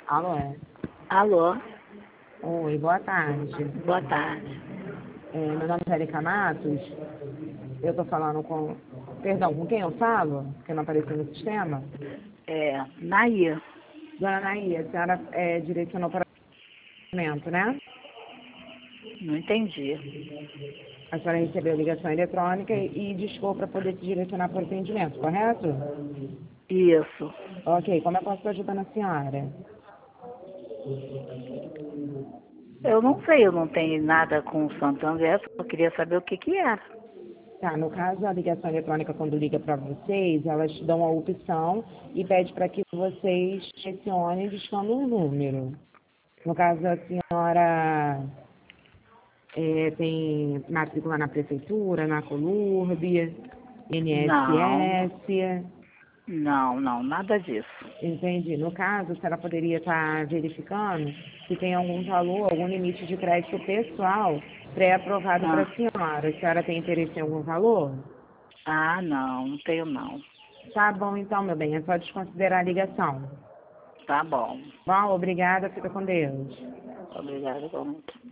Alô? Alô, Oi, boa tarde. boa tarde. Meu nome é Erika Matos. Eu tô falando com... Perdão, com quem eu falo? Porque não apareceu no sistema. Nair, Dona Nair, a senhora direcionou para o atendimento, né? não entendi. A senhora recebeu ligação eletrônica e discou para poder se direcionar para o atendimento, correto? Isso. Ok, como eu posso estar ajudando a senhora? Eu não sei, eu não tenho nada com o Santander, só queria saber o que que era. Tá, no caso, a ligação eletrônica, quando liga para vocês, elas dão a opção e pede para que vocês selecione discando um número. No caso, a senhora tem matrícula na prefeitura, na Colurb, Não, INSS, não, nada disso. entendi. No caso, a senhora poderia estar verificando se tem algum valor, algum limite de crédito pessoal pré-aprovado para Ah, a senhora. A senhora tem interesse em algum valor? não tenho não. Tá bom, então, meu bem, é só desconsiderar a ligação. Tá bom. Bom, obrigada, fica com Deus. Obrigada, igualmente.